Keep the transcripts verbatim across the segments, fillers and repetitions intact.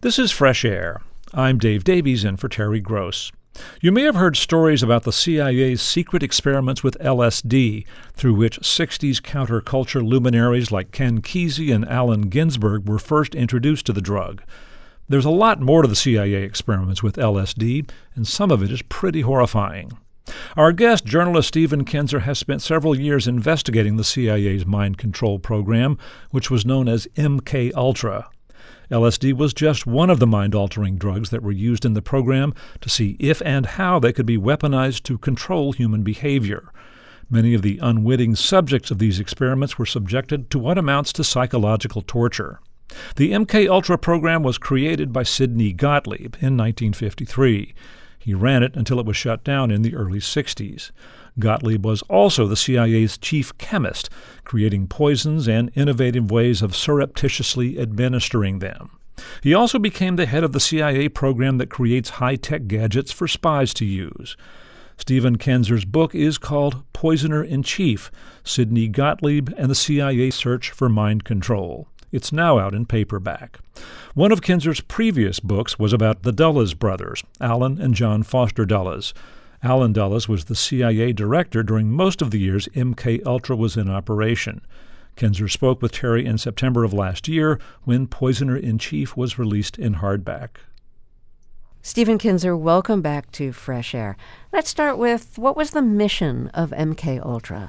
This is Fresh Air. I'm Dave Davies in for Terry Gross. You may have heard stories about the C I A's secret experiments with L S D, through which sixties counterculture luminaries like Ken Kesey and Allen Ginsberg were first introduced to the drug. There's a lot more to the C I A experiments with L S D, and some of it is pretty horrifying. Our guest, journalist Stephen Kinzer, has spent several years investigating the C I A's mind control program, which was known as M K Ultra. L S D was just one of the mind-altering drugs that were used in the program to see if and how they could be weaponized to control human behavior. Many of the unwitting subjects of these experiments were subjected to what amounts to psychological torture. The M K Ultra program was created by Sidney Gottlieb in nineteen fifty-three. He ran it until it was shut down in the early sixties. Gottlieb was also the C I A's chief chemist, creating poisons and innovative ways of surreptitiously administering them. He also became the head of the C I A program that creates high-tech gadgets for spies to use. Stephen Kinzer's book is called Poisoner-in-Chief, Sidney Gottlieb and the C I A Search for Mind Control. It's now out in paperback. One of Kinzer's previous books was about the Dulles brothers, Alan and John Foster Dulles. Alan Dulles was the C I A director during most of the years M K Ultra was in operation. Kinzer spoke with Terry in September of last year when Poisoner-in-Chief was released in hardback. Stephen Kinzer, welcome back to Fresh Air. Let's start with, what was the mission of M K Ultra?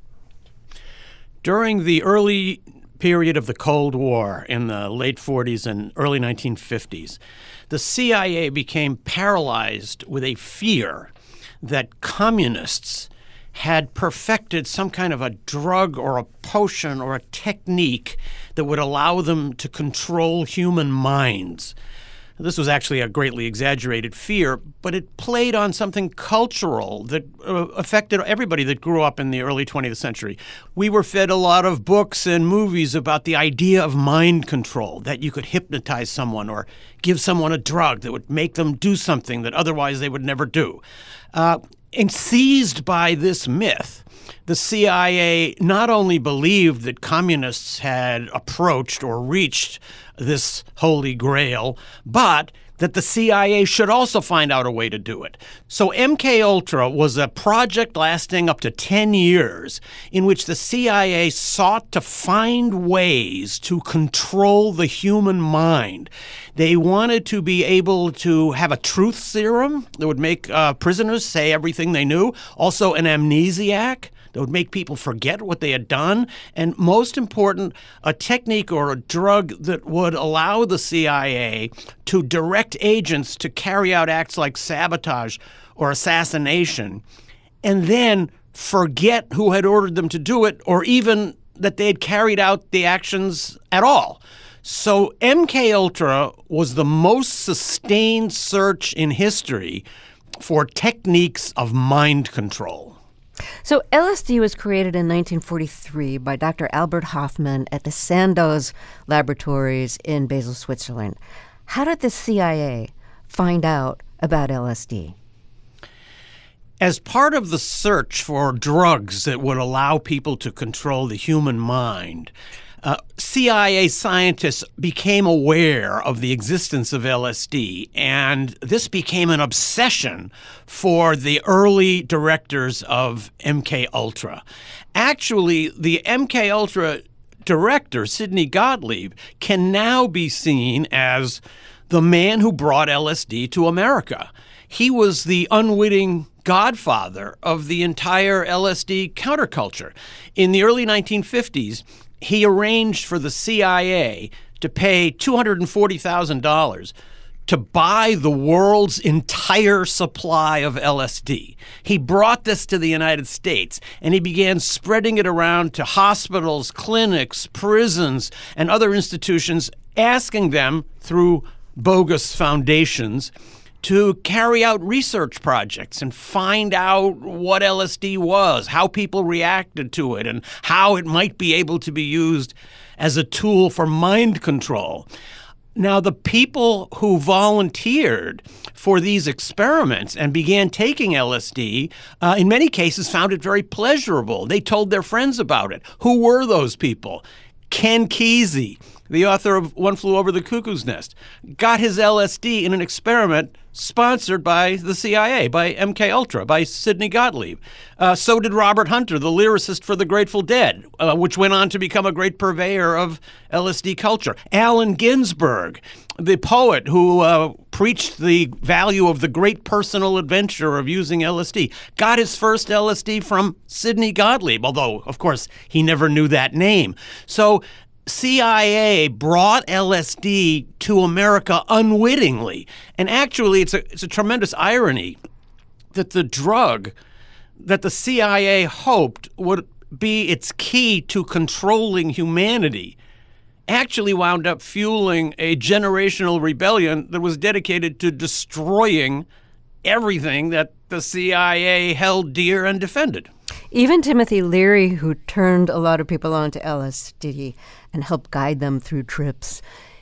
During the early period of the Cold War in the late forties and early nineteen fifties, the C I A became paralyzed with a fear that communists had perfected some kind of a drug or a potion or a technique that would allow them to control human minds. This was actually a greatly exaggerated fear, but it played on something cultural that uh, affected everybody that grew up in the early twentieth century. We were fed a lot of books and movies about the idea of mind control, that you could hypnotize someone or give someone a drug that would make them do something that otherwise they would never do. Uh, and seized by this myth, the C I A not only believed that communists had approached or reached this holy grail, but that the C I A should also find out a way to do it. So M K Ultra was a project lasting up to ten years in which the C I A sought to find ways to control the human mind. They wanted to be able to have a truth serum that would make uh, prisoners say everything they knew, also an amnesiac that would make people forget what they had done, and most important, a technique or a drug that would allow the C I A to direct agents to carry out acts like sabotage or assassination, and then forget who had ordered them to do it, or even that they had carried out the actions at all. So M K Ultra was the most sustained search in history for techniques of mind control. So L S D was created in nineteen forty-three by Doctor Albert Hofmann at the Sandoz Laboratories in Basel, Switzerland. How did the C I A find out about L S D? As part of the search for drugs that would allow people to control the human mind, Uh, C I A scientists became aware of the existence of L S D, and this became an obsession for the early directors of M K Ultra. Actually, the M K Ultra director, Sidney Gottlieb, can now be seen as the man who brought L S D to America. He was the unwitting godfather of the entire L S D counterculture. In the early nineteen fifties, he arranged for the C I A to pay two hundred forty thousand dollars to buy the world's entire supply of L S D. He brought this to the United States, and he began spreading it around to hospitals, clinics, prisons, and other institutions, asking them through bogus foundations to carry out research projects and find out what L S D was, how people reacted to it, and how it might be able to be used as a tool for mind control. Now, the people who volunteered for these experiments and began taking L S D, uh, in many cases found it very pleasurable. They told their friends about it. Who were those people? Ken Kesey, the author of One Flew Over the Cuckoo's Nest, got his L S D in an experiment sponsored by the C I A, by M K Ultra, by Sidney Gottlieb. Uh, so did Robert Hunter, the lyricist for the Grateful Dead, uh, which went on to become a great purveyor of L S D culture. Allen Ginsberg, the poet who uh, preached the value of the great personal adventure of using L S D, got his first L S D from Sidney Gottlieb, although, of course, he never knew that name. So C I A brought L S D to America unwittingly. And actually, it's a, it's a tremendous irony that the drug that the C I A hoped would be its key to controlling humanity actually wound up fueling a generational rebellion that was dedicated to destroying everything that the C I A held dear and defended. Even Timothy Leary, who turned a lot of people on to L S D and helped guide them through trips,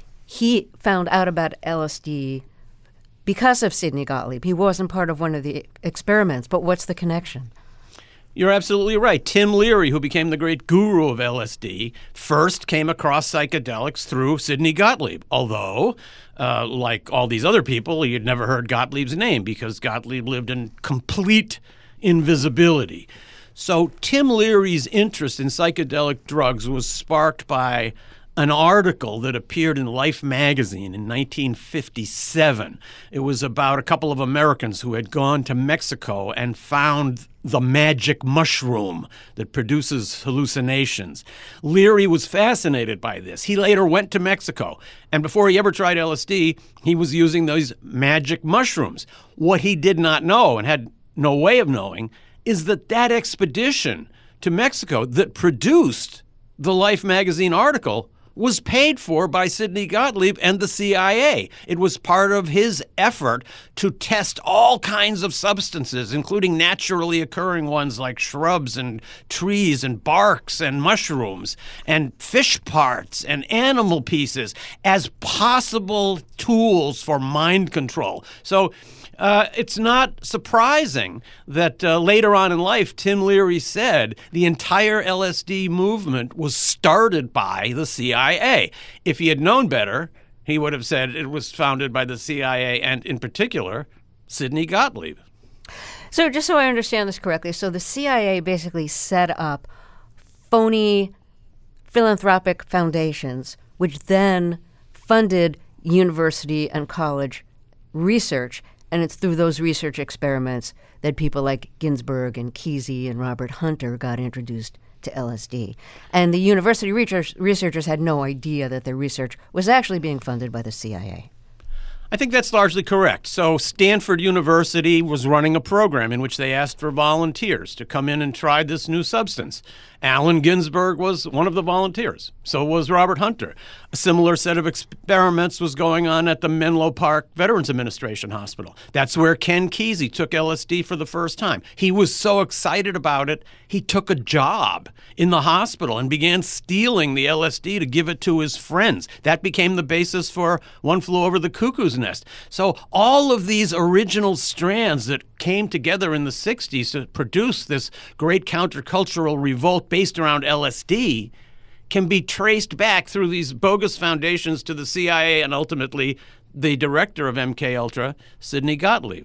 he found out about L S D because of Sidney Gottlieb. He wasn't part of one of the experiments, but what's the connection? You're absolutely right. Tim Leary, who became the great guru of L S D, first came across psychedelics through Sidney Gottlieb, although, uh, like all these other people, he had never heard Gottlieb's name because Gottlieb lived in complete invisibility. So Tim Leary's interest in psychedelic drugs was sparked by an article that appeared in Life magazine in nineteen fifty-seven. It was about a couple of Americans who had gone to Mexico and found the magic mushroom that produces hallucinations. Leary was fascinated by this. He later went to Mexico, and before he ever tried L S D, he was using those magic mushrooms. What he did not know and had no way of knowing is that that expedition to Mexico that produced the Life magazine article was paid for by Sidney Gottlieb and the C I A. It was part of his effort to test all kinds of substances, including naturally occurring ones like shrubs and trees and barks and mushrooms and fish parts and animal pieces as possible tools for mind control. So Uh, it's not surprising that uh, later on in life, Tim Leary said the entire L S D movement was started by the C I A. If he had known better, he would have said it was founded by the C I A and, in particular, Sidney Gottlieb. So just so I understand this correctly, so the C I A basically set up phony philanthropic foundations, which then funded university and college research. And it's through those research experiments that people like Ginsberg and Kesey and Robert Hunter got introduced to L S D. And the university research, researchers had no idea that their research was actually being funded by the C I A. I think that's largely correct. So Stanford University was running a program in which they asked for volunteers to come in and try this new substance. Allen Ginsberg was one of the volunteers. So was Robert Hunter. A similar set of experiments was going on at the Menlo Park Veterans Administration Hospital. That's where Ken Kesey took L S D for the first time. He was so excited about it, he took a job in the hospital and began stealing the L S D to give it to his friends. That became the basis for One Flew Over the Cuckoo's Nest. So all of these original strands that came together in the sixties to produce this great countercultural revolt based around L S D can be traced back through these bogus foundations to the C I A and ultimately the director of M K Ultra, Sidney Gottlieb.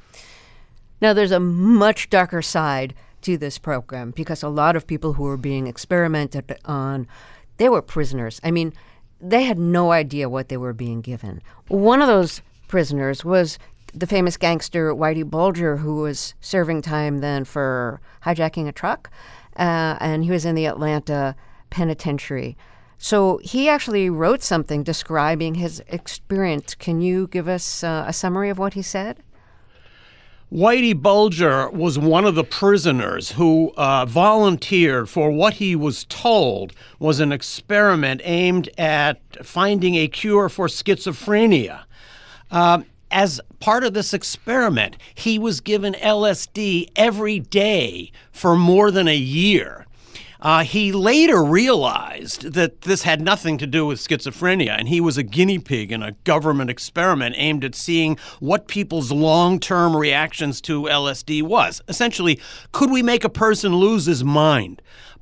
Now, there's a much darker side to this program because a lot of people who were being experimented on, they were prisoners. I mean, they had no idea what they were being given. One of those prisoners was the famous gangster Whitey Bulger, who was serving time then for hijacking a truck, uh, and he was in the Atlanta penitentiary. So he actually wrote something describing his experience. Can you give us uh, a summary of what he said? Whitey Bulger was one of the prisoners who uh, volunteered for what he was told was an experiment aimed at finding a cure for schizophrenia. Um, as part of this experiment, he was given L S D every day for more than a year. Uh, he later realized that this had nothing to do with schizophrenia, and he was a guinea pig in a government experiment aimed at seeing what people's long-term reactions to L S D was. Essentially, could we make a person lose his mind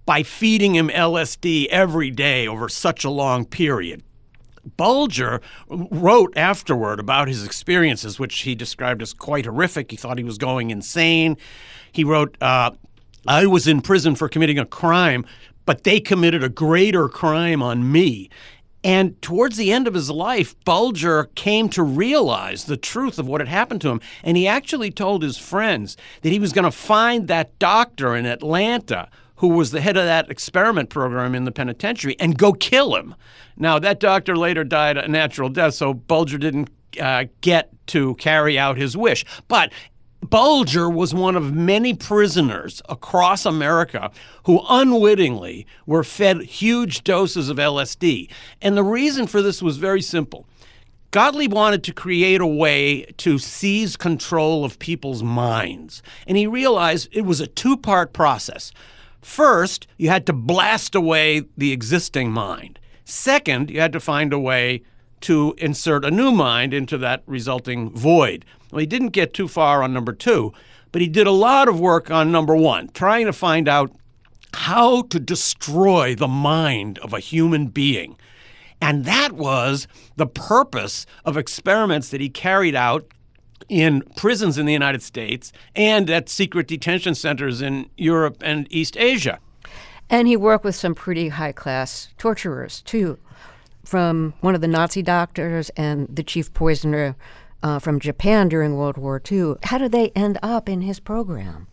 by feeding him L S D every day over such a long period. Bulger wrote afterward about his experiences, which he described as quite horrific. He thought he was going insane. He wrote, uh, I was in prison for committing a crime, but they committed a greater crime on me. And towards the end of his life, Bulger came to realize the truth of what had happened to him. And he actually told his friends that he was going to find that doctor in Atlanta who was the head of that experiment program in the penitentiary, and go kill him. Now, that doctor later died a natural death, so Bulger didn't uh, get to carry out his wish. But Bulger was one of many prisoners across America who unwittingly were fed huge doses of L S D. And the reason for this was very simple. Gottlieb wanted to create a way to seize control of people's minds. And he realized it was a two-part process. First, you had to blast away the existing mind. Second, you had to find a way to insert a new mind into that resulting void. Well, he didn't get too far on number two, but he did a lot of work on number one, trying to find out how to destroy the mind of a human being. And that was the purpose of experiments that he carried out in prisons in the United States and at secret detention centers in Europe and East Asia. And he worked with some pretty high-class torturers, too, from one of the Nazi doctors and the chief poisoner uh, from Japan during World War Two. How did they end up in his program?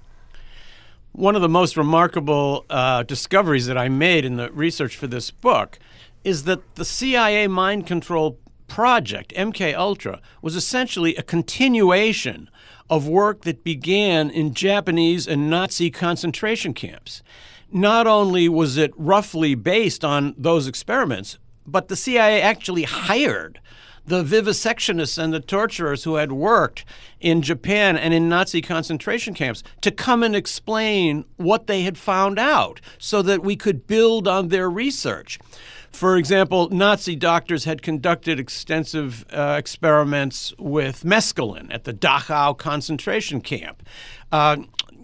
One of the most remarkable uh, discoveries that I made in the research for this book is that the C I A mind control project, M K Ultra, was essentially a continuation of work that began in Japanese and Nazi concentration camps. Not only was it roughly based on those experiments, but the C I A actually hired the vivisectionists and the torturers who had worked in Japan and in Nazi concentration camps to come and explain what they had found out so that we could build on their research. For example, Nazi doctors had conducted extensive uh, experiments with mescaline at the Dachau concentration camp. Uh,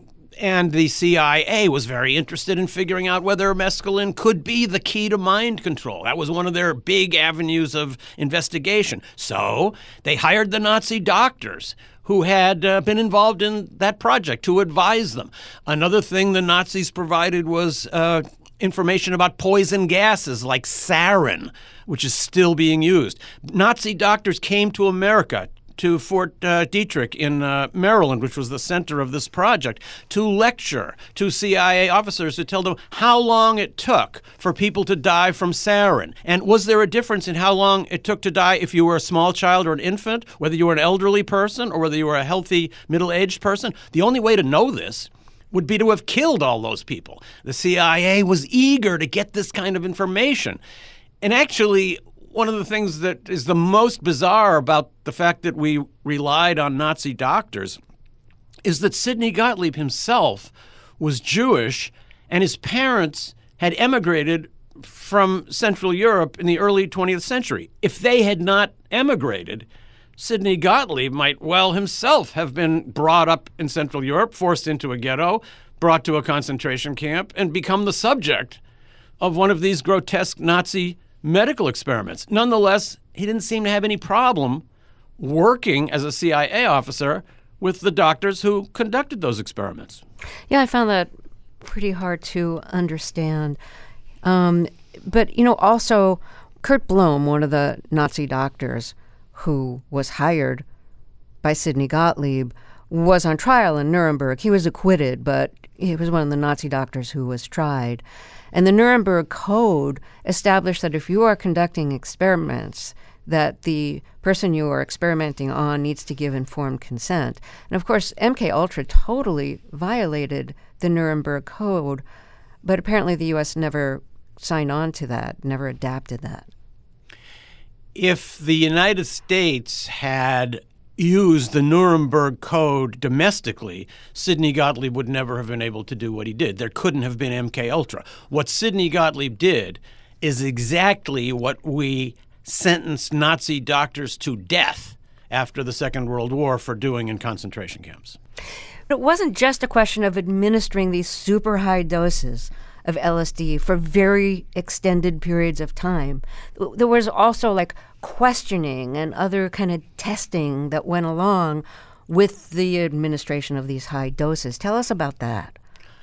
and the C I A was very interested in figuring out whether mescaline could be the key to mind control. That was one of their big avenues of investigation. So they hired the Nazi doctors who had uh, been involved in that project to advise them. Another thing the Nazis provided was uh, information about poison gases like sarin, which is still being used. Nazi doctors came to America, to Fort uh, Detrick in uh, Maryland, which was the center of this project, to lecture to C I A officers to tell them how long it took for people to die from sarin. And was there a difference in how long it took to die if you were a small child or an infant, whether you were an elderly person or whether you were a healthy middle-aged person? The only way to know this would be to have killed all those people. The C I A was eager to get this kind of information. And actually, one of the things that is the most bizarre about the fact that we relied on Nazi doctors is that Sidney Gottlieb himself was Jewish, and his parents had emigrated from Central Europe in the early twentieth century. If they had not emigrated, Sidney Gottlieb might well himself have been brought up in Central Europe, forced into a ghetto, brought to a concentration camp, and become the subject of one of these grotesque Nazi medical experiments. Nonetheless, he didn't seem to have any problem working as a C I A officer with the doctors who conducted those experiments. Yeah, I found that pretty hard to understand. Um, but, you know, also Kurt Blome, one of the Nazi doctors who was hired by Sidney Gottlieb, was on trial in Nuremberg. He was acquitted, but he was one of the Nazi doctors who was tried. And the Nuremberg Code established that if you are conducting experiments, that the person you are experimenting on needs to give informed consent. And of course, M K Ultra totally violated the Nuremberg Code, but apparently the U S never signed on to that, never adapted that. If the United States had used the Nuremberg Code domestically, Sidney Gottlieb would never have been able to do what he did. There couldn't have been M K Ultra. What Sidney Gottlieb did is exactly what we sentenced Nazi doctors to death after the Second World War for doing in concentration camps. It wasn't just a question of administering these super high doses of L S D for very extended periods of time. There was also like questioning and other kind of testing that went along with the administration of these high doses. Tell us about that.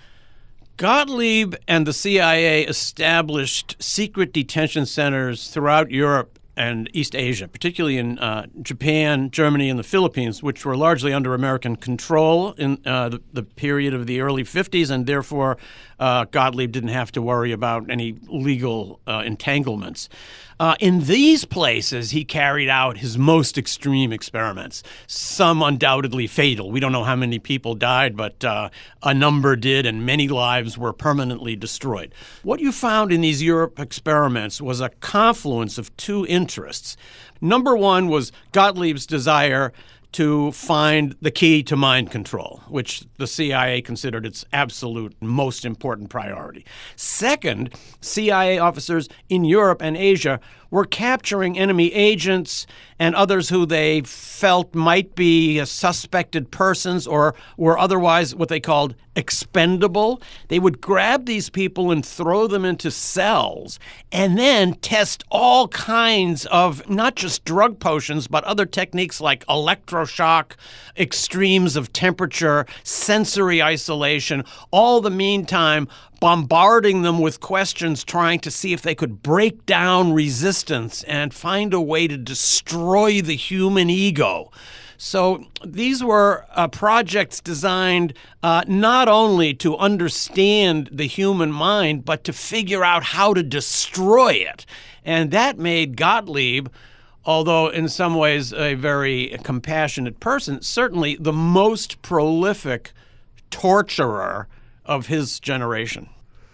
Gottlieb and the C I A established secret detention centers throughout Europe and East Asia, particularly in uh, Japan, Germany, and the Philippines, which were largely under American control in uh, the, the period of the early fifties, and therefore uh, Gottlieb didn't have to worry about any legal uh, entanglements. Uh, in these places, he carried out his most extreme experiments, some undoubtedly fatal. We don't know how many people died, but uh, a number did, and many lives were permanently destroyed. What you found in these Europe experiments was a confluence of two interests. Number one was Gottlieb's desire to find the key to mind control, which the C I A considered its absolute most important priority. Second, C I A officers in Europe and Asia were capturing enemy agents and others who they felt might be suspected persons or were otherwise what they called expendable. They would grab these people and throw them into cells and then test all kinds of not just drug potions, but other techniques like electroshock, extremes of temperature, sensory isolation, all the meantime bombarding them with questions, trying to see if they could break down resistance and find a way to destroy the human ego. So these were uh, projects designed uh, not only to understand the human mind, but to figure out how to destroy it. And that made Gottlieb, although in some ways a very compassionate person, certainly the most prolific torturer of his generation.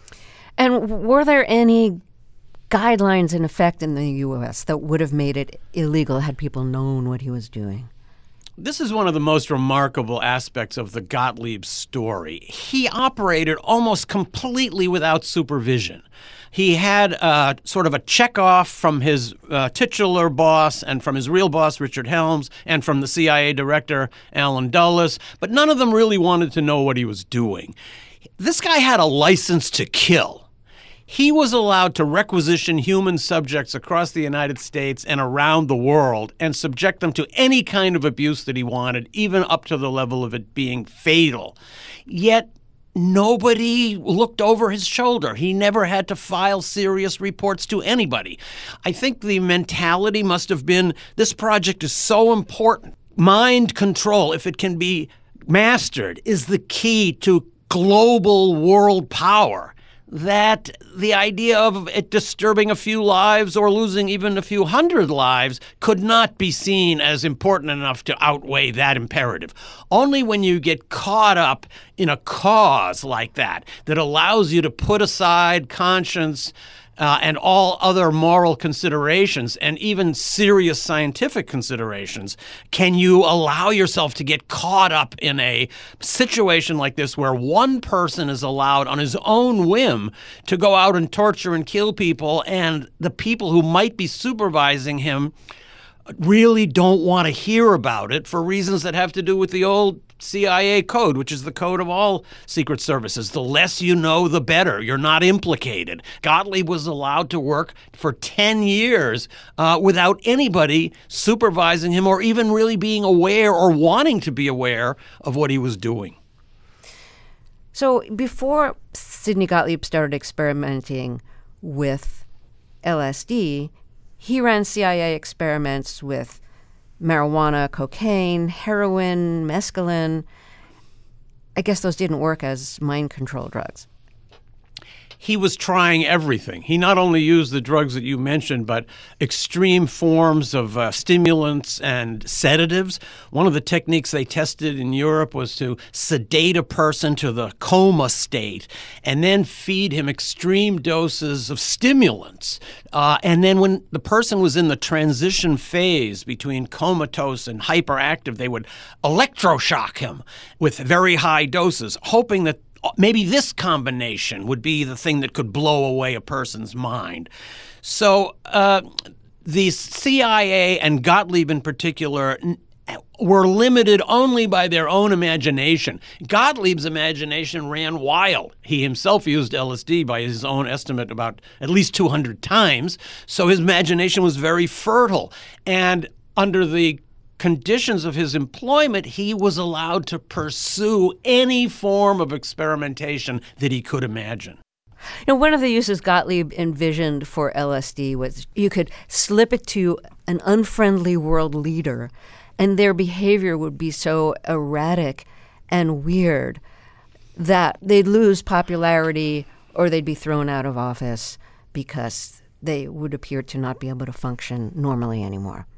And were there any guidelines in effect in the U S that would have made it illegal had people known what he was doing? This is one of the most remarkable aspects of the Gottlieb story. He operated almost completely without supervision. He had uh, sort of a checkoff from his uh, titular boss and from his real boss, Richard Helms, and from the C I A director, Allen Dulles, but none of them really wanted to know what he was doing. This guy had a license to kill. He was allowed to requisition human subjects across the United States and around the world and subject them to any kind of abuse that he wanted, even up to the level of it being fatal. Yet nobody looked over his shoulder. He never had to file serious reports to anybody. I think the mentality must have been, this project is so important. Mind control, if it can be mastered, is the key to global world power. That the idea of it disturbing a few lives or losing even a few hundred lives could not be seen as important enough to outweigh that imperative. Only when you get caught up in a cause like that, that allows you to put aside conscience Uh, and all other moral considerations and even serious scientific considerations, can you allow yourself to get caught up in a situation like this where one person is allowed on his own whim to go out and torture and kill people, and the people who might be supervising him really don't want to hear about it for reasons that have to do with the old C I A code, which is the code of all secret services. The less you know, the better. You're not implicated. Gottlieb was allowed to work for ten years uh, without anybody supervising him or even really being aware or wanting to be aware of what he was doing. So before Sidney Gottlieb started experimenting with L S D, he ran C I A experiments with marijuana, cocaine, heroin, mescaline. I guess those didn't work as mind control drugs. He was trying everything. He not only used the drugs that you mentioned, but extreme forms of uh, stimulants and sedatives. One of the techniques they tested in Europe was to sedate a person to the coma state and then feed him extreme doses of stimulants. Uh, and then when the person was in the transition phase between comatose and hyperactive, they would electroshock him with very high doses, hoping that maybe this combination would be the thing that could blow away a person's mind. So uh, the C I A and Gottlieb in particular were limited only by their own imagination. Gottlieb's imagination ran wild. He himself used L S D by his own estimate about at least two hundred times, so his imagination was very fertile. And under the conditions of his employment, he was allowed to pursue any form of experimentation that he could imagine. Now, one of the uses Gottlieb envisioned for L S D was you could slip it to an unfriendly world leader, and their behavior would be so erratic and weird that they'd lose popularity or they'd be thrown out of office because they would appear to not be able to function normally anymore.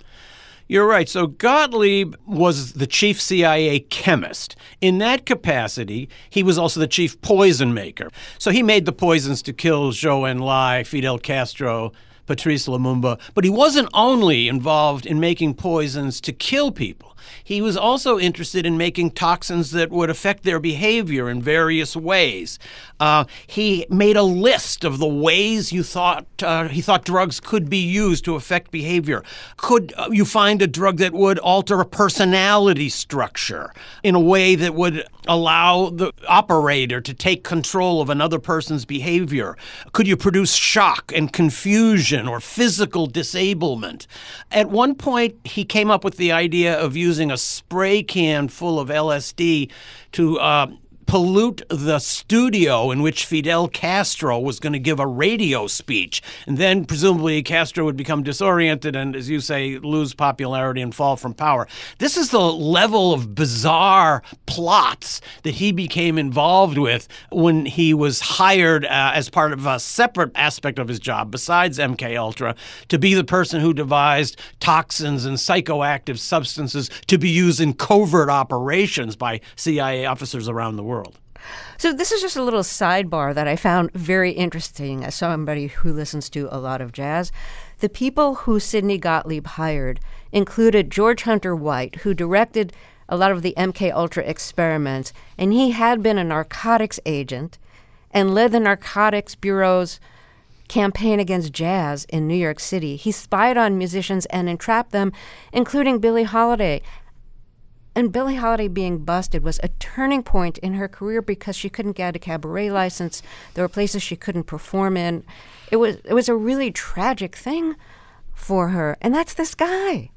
You're right. So Gottlieb was the chief C I A chemist. In that capacity, he was also the chief poison maker. So he made the poisons to kill Zhou Enlai, Fidel Castro, Patrice Lumumba. But he wasn't only involved in making poisons to kill people. He was also interested in making toxins that would affect their behavior in various ways. Uh, he made a list of the ways you thought uh, he thought drugs could be used to affect behavior. Could uh, you find a drug that would alter a personality structure in a way that would allow the operator to take control of another person's behavior? Could you produce shock and confusion or physical disablement? At one point, he came up with the idea of using a spray can full of L S D to uh, pollute the studio in which Fidel Castro was going to give a radio speech. And then presumably Castro would become disoriented and, as you say, lose popularity and fall from power. This is the level of bizarre plots that he became involved with when he was hired uh, as part of a separate aspect of his job besides M K Ultra to be the person who devised toxins and psychoactive substances to be used in covert operations by C I A officers around the world. So this is just a little sidebar that I found very interesting as somebody who listens to a lot of jazz. The people who Sidney Gottlieb hired included George Hunter White, who directed a lot of the M K Ultra experiments, and he had been a narcotics agent and led the Narcotics Bureau's campaign against jazz in New York City. He spied on musicians and entrapped them, including Billie Holiday. And Billie Holiday being busted was a turning point in her career because she couldn't get a cabaret license. There were places she couldn't perform in. It was it was a really tragic thing for her. And that's this guy.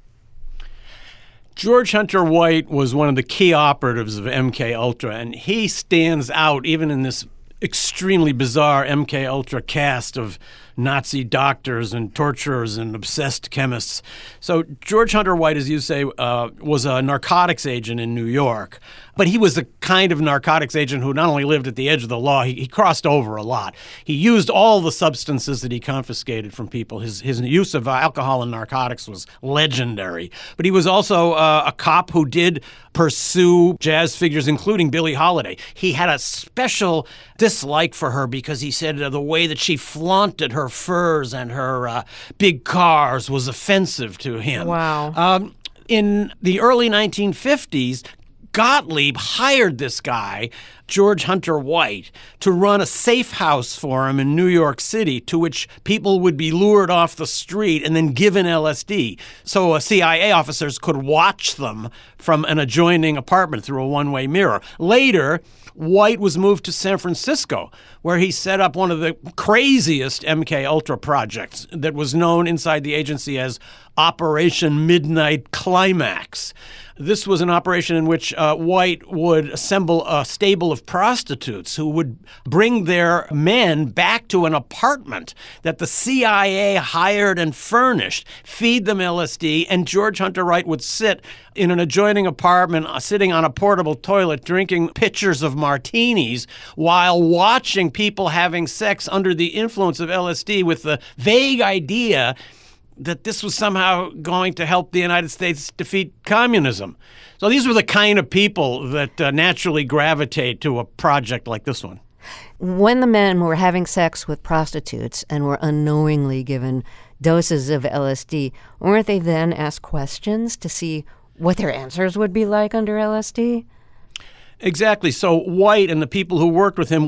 George Hunter White was one of the key operatives of M K Ultra, and he stands out even in this extremely bizarre M K Ultra cast of Nazi doctors and torturers and obsessed chemists. So George Hunter White, as you say, uh, was a narcotics agent in New York. But he was the kind of narcotics agent who not only lived at the edge of the law, he, he crossed over a lot. He used all the substances that he confiscated from people. His, his use of uh, alcohol and narcotics was legendary. But he was also uh, a cop who did pursue jazz figures, including Billie Holiday. He had a special dislike for her because he said uh, the way that she flaunted her furs and her uh, big cars was offensive to him. Wow. Um, in the early nineteen fifties, Gottlieb hired this guy, George Hunter White, to run a safe house for him in New York City to which people would be lured off the street and then given L S D. So uh, C I A officers could watch them from an adjoining apartment through a one-way mirror. Later, White was moved to San Francisco, where he set up one of the craziest M K Ultra projects that was known inside the agency as Operation Midnight Climax. This was an operation in which uh, White would assemble a stable of prostitutes who would bring their men back to an apartment that the C I A hired and furnished, feed them L S D, and George Hunter White would sit in an adjoining apartment, uh, sitting on a portable toilet, drinking pitchers of martinis while watching people having sex under the influence of L S D with the vague idea that this was somehow going to help the United States defeat communism. So these were the kind of people that uh, naturally gravitate to a project like this one. When the men were having sex with prostitutes and were unknowingly given doses of L S D, weren't they then asked questions to see what their answers would be like under L S D? Exactly. So White and the people who worked with him would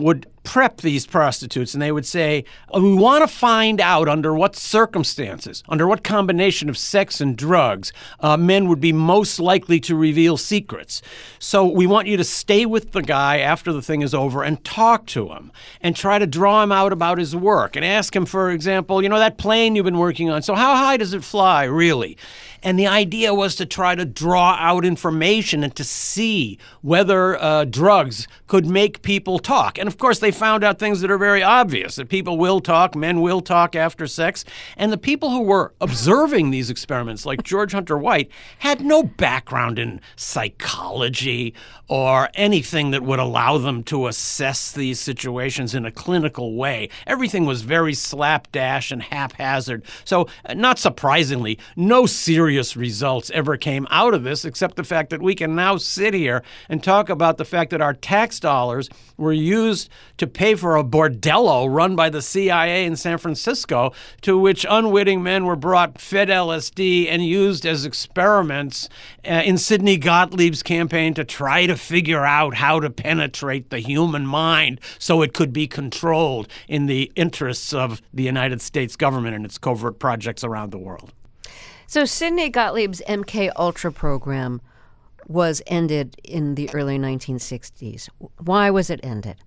prep these prostitutes, and they would say, oh, we want to find out under what circumstances, under what combination of sex and drugs, uh, men would be most likely to reveal secrets. So we want you to stay with the guy after the thing is over and talk to him and try to draw him out about his work and ask him, for example, you know, that plane you've been working on, so how high does it fly, really? And the idea was to try to draw out information and to see whether uh, drugs could make people talk. And of course, they found out things that are very obvious, that people will talk, men will talk after sex. And the people who were observing these experiments, like George Hunter White, had no background in psychology or anything that would allow them to assess these situations in a clinical way. Everything was very slapdash and haphazard. So, uh, not surprisingly, no serious results ever came out of this, except the fact that we can now sit here and talk about the fact that our tax dollars were used to pay for a bordello run by the C I A in San Francisco, to which unwitting men were brought, fed L S D, and used as experiments uh, in Sidney Gottlieb's campaign to try to figure out how to penetrate the human mind so it could be controlled in the interests of the United States government and its covert projects around the world. So Sidney Gottlieb's M K Ultra program was ended in the early nineteen sixties. Why was it ended?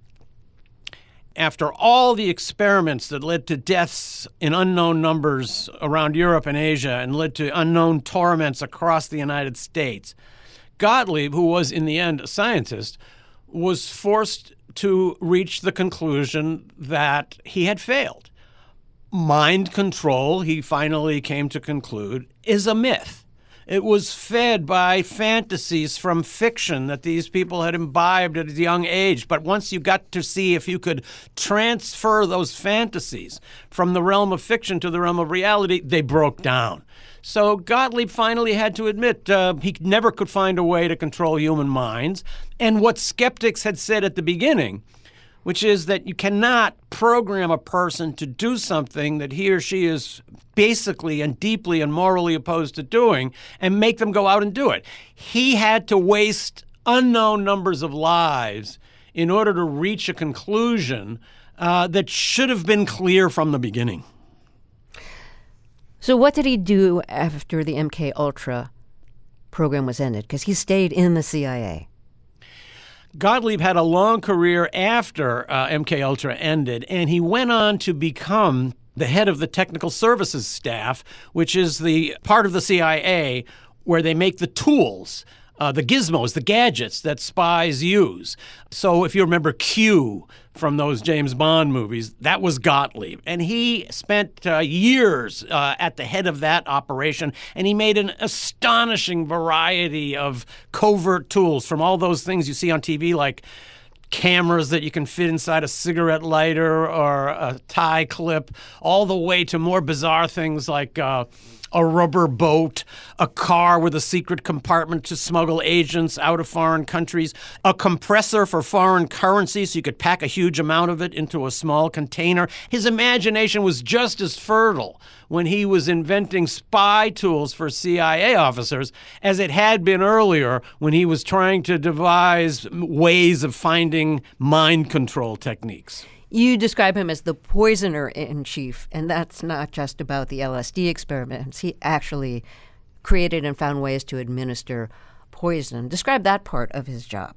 After all the experiments that led to deaths in unknown numbers around Europe and Asia and led to unknown torments across the United States, Gottlieb, who was in the end a scientist, was forced to reach the conclusion that he had failed. Mind control, he finally came to conclude, is a myth. It was fed by fantasies from fiction that these people had imbibed at a young age. But once you got to see if you could transfer those fantasies from the realm of fiction to the realm of reality, they broke down. So Gottlieb finally had to admit uh, he never could find a way to control human minds. And what skeptics had said at the beginning, which is that you cannot program a person to do something that he or she is basically and deeply and morally opposed to doing and make them go out and do it. He had to waste unknown numbers of lives in order to reach a conclusion uh, that should have been clear from the beginning. So what did he do after the M K Ultra program was ended? Because he stayed in the C I A. Gottlieb had a long career after uh, M K Ultra ended, and he went on to become the head of the technical services staff, which is the part of the C I A where they make the tools, uh, the gizmos, the gadgets that spies use. So if you remember Q from those James Bond movies, that was Gottlieb. And he spent uh, years uh, at the head of that operation, and he made an astonishing variety of covert tools, from all those things you see on T V, like cameras that you can fit inside a cigarette lighter or a tie clip, all the way to more bizarre things like uh, a rubber boat, a car with a secret compartment to smuggle agents out of foreign countries, a compressor for foreign currency so you could pack a huge amount of it into a small container. His imagination was just as fertile when he was inventing spy tools for C I A officers as it had been earlier when he was trying to devise ways of finding mind control techniques. You describe him as the poisoner in chief, and that's not just about the L S D experiments. He actually created and found ways to administer poison. Describe that part of his job.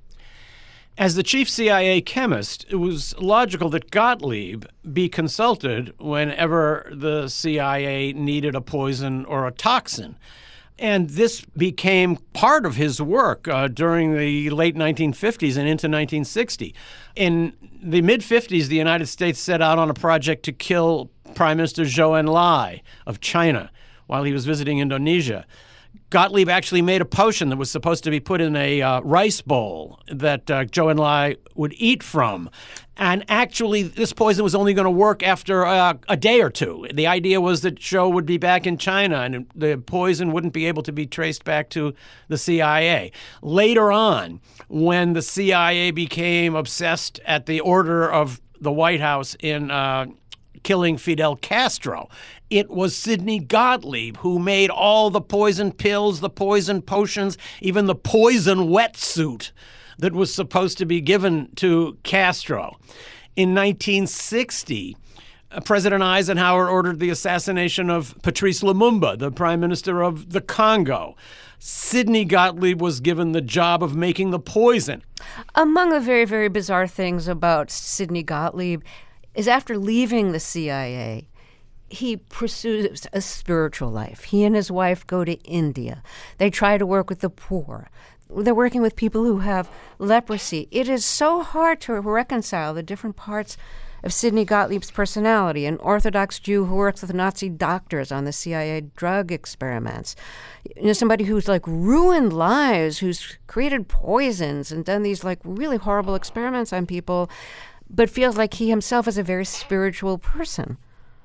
As the chief C I A chemist, it was logical that Gottlieb be consulted whenever the C I A needed a poison or a toxin. And this became part of his work uh, during the late nineteen fifties and into nineteen sixty. In the mid-fifties, the United States set out on a project to kill Prime Minister Zhou Enlai of China while he was visiting Indonesia. Gottlieb actually made a potion that was supposed to be put in a uh, rice bowl that uh, Zhou Enlai would eat from. And actually, this poison was only going to work after uh, a day or two. The idea was that Zhou would be back in China and the poison wouldn't be able to be traced back to the C I A. Later on, when the C I A became obsessed at the order of the White House in uh, killing Fidel Castro, it was Sidney Gottlieb who made all the poison pills, the poison potions, even the poison wetsuit that was supposed to be given to Castro. In nineteen sixty, uh, President Eisenhower ordered the assassination of Patrice Lumumba, the prime minister of the Congo. Sidney Gottlieb was given the job of making the poison. Among the very, very bizarre things about Sidney Gottlieb is after leaving the C I A, he pursues a spiritual life. He and his wife go to India. They try to work with the poor. They're working with people who have leprosy. It is so hard to reconcile the different parts of Sidney Gottlieb's personality, an Orthodox Jew who works with Nazi doctors on the C I A drug experiments. You know, somebody who's like ruined lives, who's created poisons and done these like really horrible experiments on people, but feels like he himself is a very spiritual person.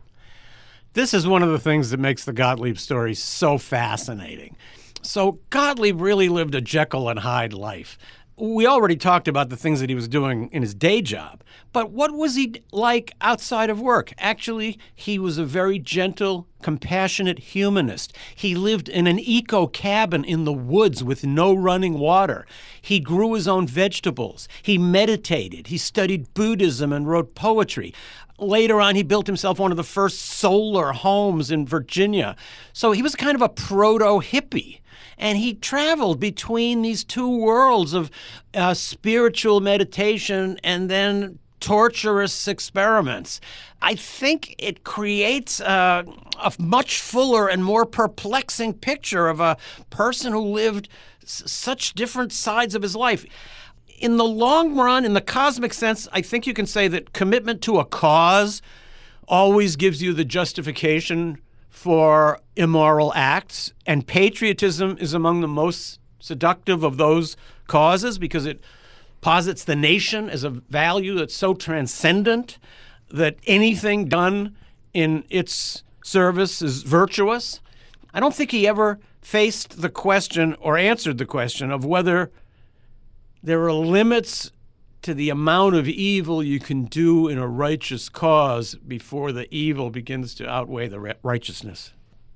This is one of the things that makes the Gottlieb story so fascinating. So Gottlieb really lived a Jekyll and Hyde life. We already talked about the things that he was doing in his day job, but what was he like outside of work? Actually, he was a very gentle, compassionate humanist. He lived in an eco cabin in the woods with no running water. He grew his own vegetables. He meditated. He studied Buddhism and wrote poetry. Later on, he built himself one of the first solar homes in Virginia. So he was kind of a proto-hippie. And he traveled between these two worlds of uh, spiritual meditation and then torturous experiments. I think it creates uh, a much fuller and more perplexing picture of a person who lived s- such different sides of his life. In the long run, in the cosmic sense, I think you can say that commitment to a cause always gives you the justification for immoral acts, and patriotism is among the most seductive of those causes because it posits the nation as a value that's so transcendent that anything done in its service is virtuous. I don't think he ever faced the question or answered the question of whether there are limits to the amount of evil you can do in a righteous cause before the evil begins to outweigh the righteousness.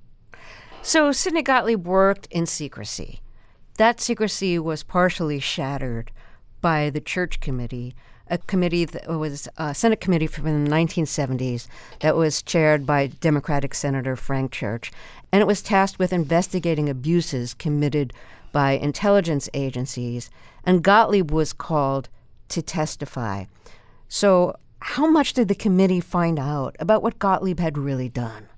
So Sidney Gottlieb worked in secrecy. That secrecy was partially shattered by the Church Committee, a committee that was a Senate committee from the nineteen seventies that was chaired by Democratic Senator Frank Church, and it was tasked with investigating abuses committed by intelligence agencies, and Gottlieb was called to testify. So how much did the committee find out about what Gottlieb had really done?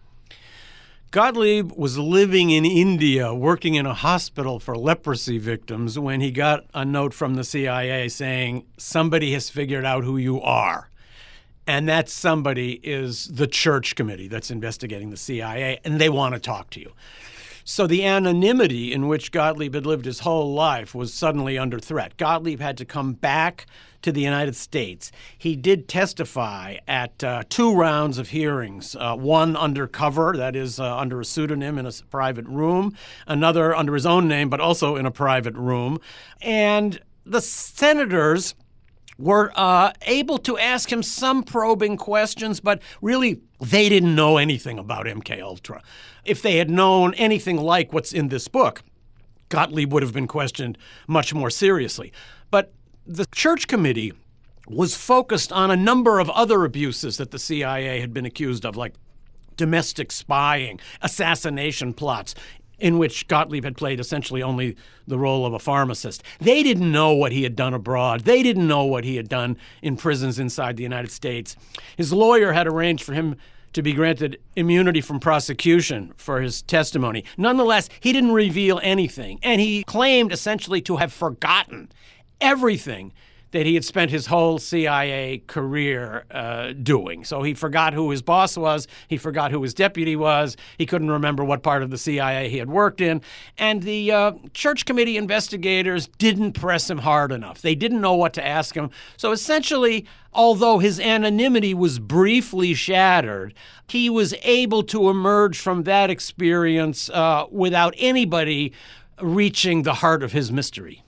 Gottlieb was living in India, working in a hospital for leprosy victims, when he got a note from the C I A saying, somebody has figured out who you are. And that somebody is the Church Committee that's investigating the C I A, and they want to talk to you. So the anonymity in which Gottlieb had lived his whole life was suddenly under threat. Gottlieb had to come back to the United States. He did testify at uh, two rounds of hearings, uh, one undercover, that is uh, under a pseudonym in a private room, another under his own name, but also in a private room. And the senators were uh, able to ask him some probing questions, but really they didn't know anything about M K Ultra. If they had known anything like what's in this book, Gottlieb would have been questioned much more seriously. But the Church Committee was focused on a number of other abuses that the C I A had been accused of, like domestic spying, assassination plots, in which Gottlieb had played essentially only the role of a pharmacist. They didn't know what he had done abroad. They didn't know what he had done in prisons inside the United States. His lawyer had arranged for him to be granted immunity from prosecution for his testimony. Nonetheless, he didn't reveal anything, and he claimed essentially to have forgotten everything that he had spent his whole C I A career uh, doing. So he forgot who his boss was. He forgot who his deputy was. He couldn't remember what part of the C I A he had worked in. And the uh, Church Committee investigators didn't press him hard enough. They didn't know what to ask him. So essentially, although his anonymity was briefly shattered, he was able to emerge from that experience uh, without anybody reaching the heart of his mystery.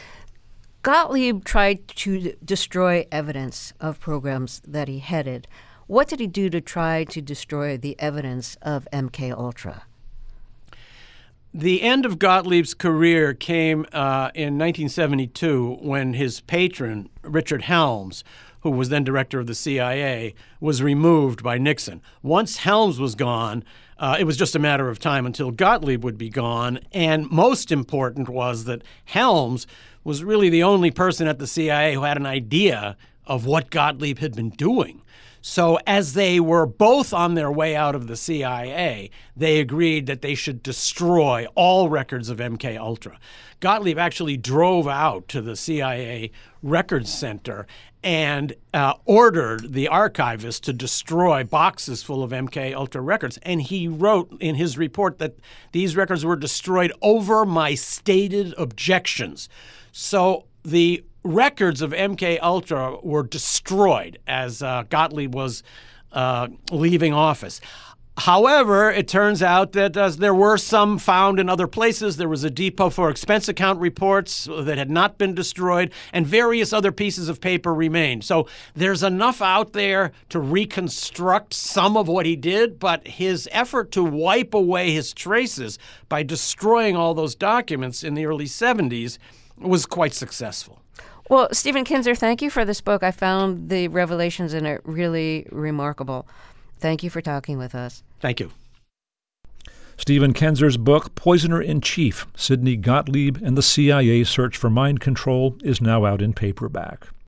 Gottlieb tried to destroy evidence of programs that he headed. What did he do to try to destroy the evidence of M K Ultra? The end of Gottlieb's career came uh, in nineteen seventy-two when his patron, Richard Helms, who was then director of the C I A, was removed by Nixon. Once Helms was gone, uh, it was just a matter of time until Gottlieb would be gone. And most important was that Helms was really the only person at the C I A who had an idea of what Gottlieb had been doing. So as they were both on their way out of the C I A, they agreed that they should destroy all records of M K Ultra. Gottlieb actually drove out to the C I A Records Center and uh, ordered the archivist to destroy boxes full of M K Ultra records. And he wrote in his report that these records were destroyed over my stated objections. So the records of M K Ultra were destroyed as uh, Gottlieb was uh, leaving office. However, it turns out that uh, there were some found in other places. There was a depot for expense account reports that had not been destroyed, and various other pieces of paper remained. So there's enough out there to reconstruct some of what he did, but his effort to wipe away his traces by destroying all those documents in the early seventies was quite successful. Well, Stephen Kinzer, thank you for this book. I found the revelations in it really remarkable. Thank you for talking with us. Thank you. Stephen Kinzer's book, Poisoner in Chief, Sidney Gottlieb and the C I A Search for Mind Control, is now out in paperback.